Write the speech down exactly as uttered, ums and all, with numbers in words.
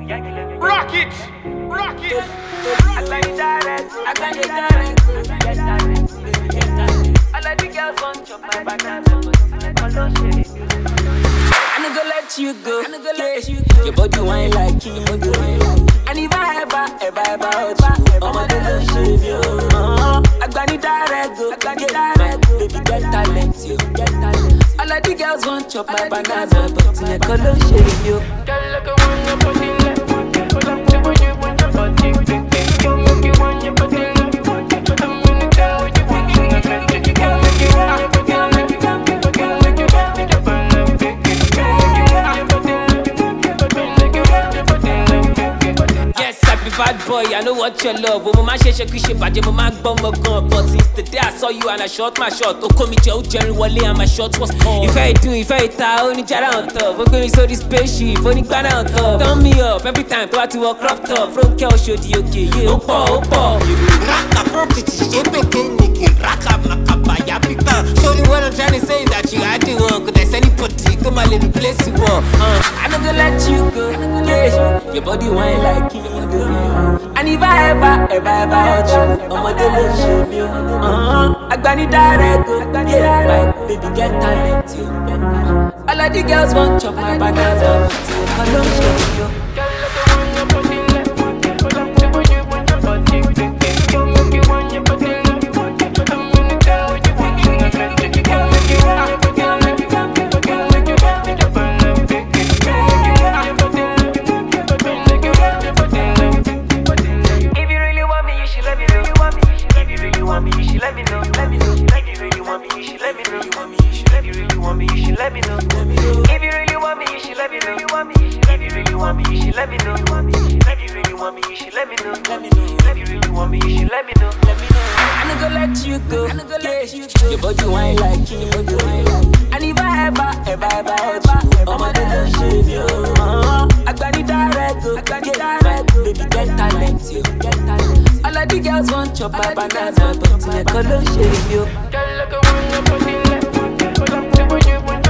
Rock it! Rock it! I got it direct, I got it direct. Get direct, baby, get direct. All of the girls want chop my banana, but I don't shake you. I'm not gonna let you go. I'm not gonna let you go. Your body wine like you, your body wine like you. And if I ever, ever, ever hurt you, I'ma don't shave you. Uh-huh. I got it direct, go. I got it direct, baby, get talent, you get talent. All of the girls want chop my banana, but I don't shave you. Girl, look at when you put in left. Pull up to when you want your body. Girl, make you want your body. Put them in the car with you. Girl, make you want your body. Girl, make you want your body. Girl, make you want your body. Yes, happy bad boy, I know what you love. Oh, my shake, shake, shake, but my bum gun. But since the day I saw you and I shot my shot, oh, come with your Jerry Wally and my shot was on. If I do, if I tell, only jara on top. We're going so this spaceship, only banana on top. Turn me up every time, try to walk crop top. From Kel show the okay, yeah, opa, opa. Rock up, property, shape it, Nicky. Rock up, Makaba, Yapita. Show you what I'm trying to say is that you had the one. Could I send you put it? Come a little place you want. Uh, I'm not gonna let you go. Yeah, your body wine like you. And if I ever, ever, ever hurt you, I'ma don't shame you. Uh-huh. I got it direct, yeah, right, baby, get talent, you. All of the girls want chop my banana, but I don't shame you. Girl, look at when you put in left. Pull up to when you want your body. Girl, make you want your body. Put them in the car with you. Girl, make you want your body. Girl, make you want your body. Girl, make you want your body. Girl, make you want your body. Make you want your body. If you really want me, you should let me know. If you really want me, you should let me know. Let me know. If you really want me, you should let me know. If you really want me, you should let me know. If you really want me, you should let me know. If you really want me, you should let me know. If you really want me, you should let me know. If you really want me, you should let me know. Let me know. I'm not gonna let you go. I'm not gonna let you go. Your body wine like you. Your body wine like you. And if I ever, ever, ever hurt you, I'ma don't shave you. Uh-huh. I got it direct, I got it direct. Baby, get talent, you get talent. All of the girls want chop my banana, but I don't shave you. Girl, look at when you put in left. Pull up to when you want